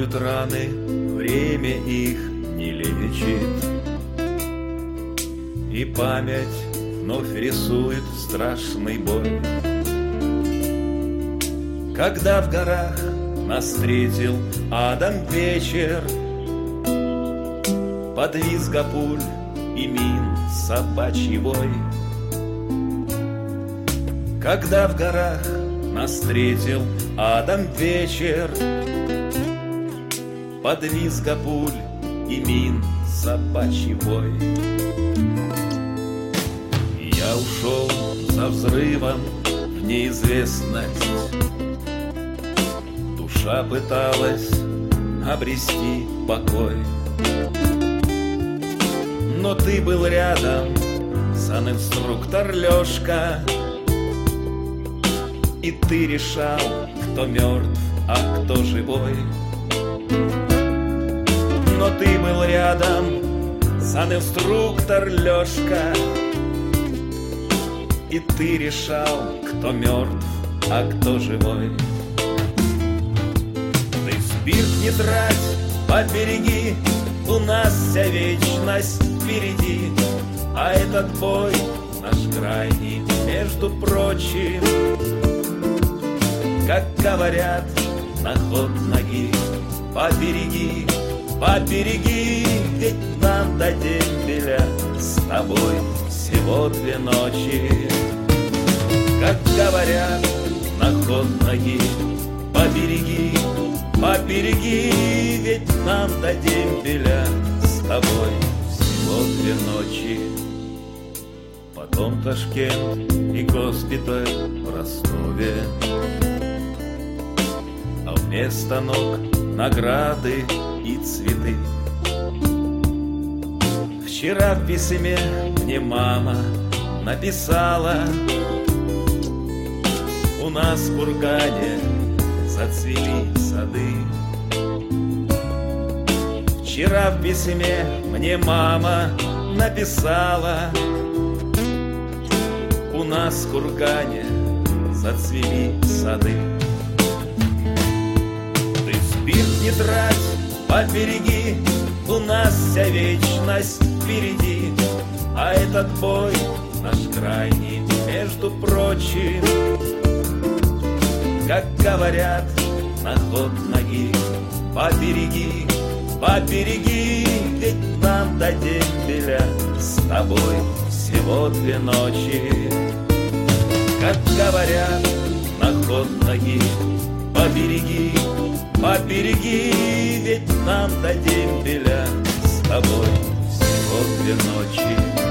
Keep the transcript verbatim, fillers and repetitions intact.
заживают раны, время их не лечит, и память вновь рисует страшный бой. Когда в горах нас встретил Адам вечер, под визга пуль и мин собачий вой. Когда в горах нас встретил Адам вечер, под визга пуль и мин собачий вой. Я ушел за взрывом в неизвестность, душа пыталась обрести покой. Но ты был рядом, санинструктор Лёшка, и ты решал, кто мертв, а кто живой. Но ты был рядом, санинструктор Лёшка, и ты решал, кто мертв, а кто живой. Ты спирт не трать, побереги, у нас вся вечность впереди, а этот бой наш крайний, между прочим, как говорят, на ход ноги. Побереги, побереги, ведь нам до дембеля с тобой всего две ночи. Как говорят, на ход ноги. Побереги, побереги, ведь нам до дембеля с тобой всего две ночи. Потом Ташкент и госпиталь в Ростове, а вместо ног награды и цветы. Вчера в письме мне мама написала: у нас в Кургане зацвели сады. Вчера в письме мне мама написала: у нас в Кургане зацвели сады. Ты спирт не трать, побереги, у нас вся вечность впереди, а этот бой наш крайний, между прочим, как говорят, на ход ноги. Побереги, побереги, ведь нам до дембеля с тобой всего две ночи. Как говорят, на ход ноги. Побереги, побереги, ведь нам до дембеля с тобой всего две ночи.